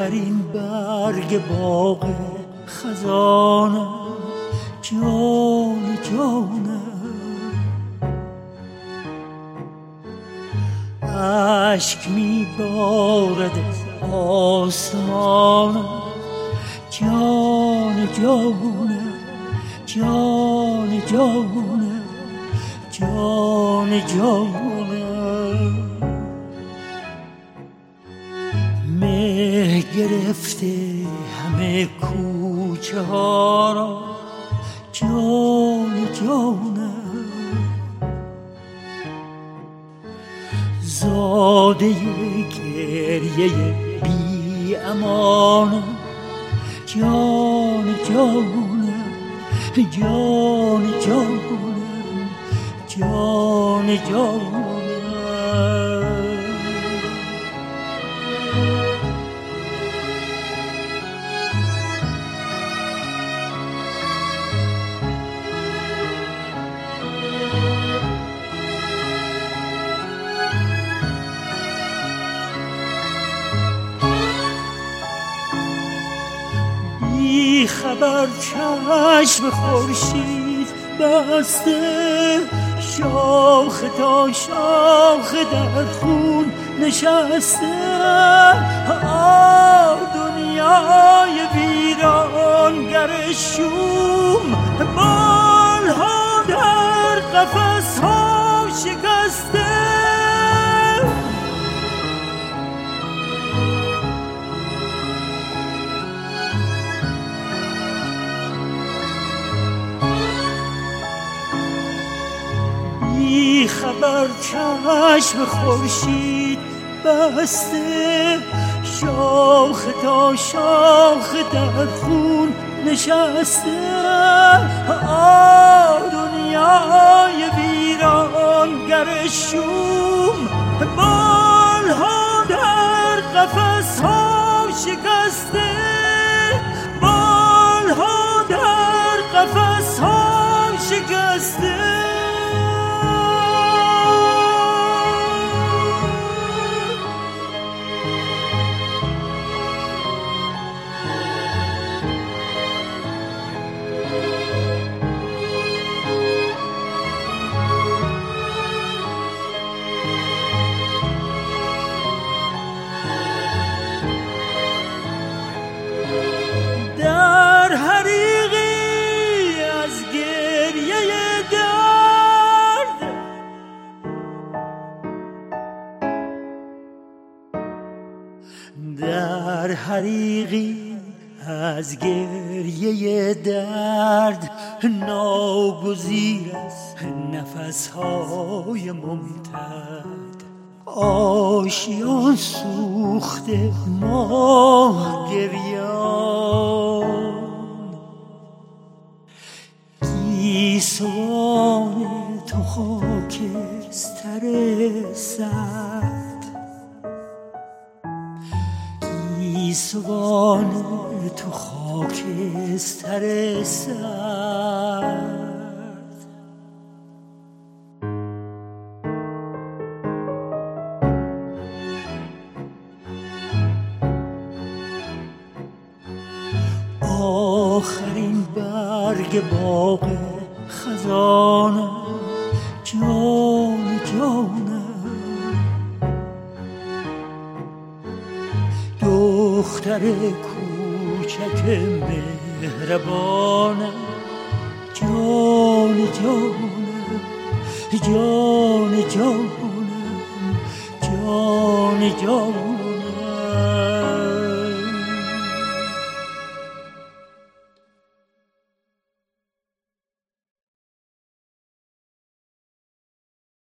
آخرین برگ باغ خزانم، جان جانم، اشک میبارد از آسمانم، جان جانم، جان جانم، جان جانم. مه گرفته همه کوچه ها را، جان جانم، زاده گریه بی امانم، جان جانم، جان جانم، جان جانم. بی خبر چشم خورشید بسته، شاخ تا شاخ در خون نشسته. دنیای ویرانگر شوم، بالها در قفس ها شکسته. بی خبر چشم خورشید بسته، شاخ تا شاخ در خون نشسته. دنیای ویرانگر شوم، بالها در قفس ها شکسته، بالها در قفس ها شکسته. در حریقی از گریه درد، در حریقی از گریه درد، ناگزیر از نفسهای ممتد. آشیان سوخته ماه گریان، گیسوان تو خاکستر سرد، گیسوان تو خاکستر سرد. آخرین برگ باغ خزانم، جان جانم، دختر کوچک مهربانم، جان جانم، جان جانم، جان جانم.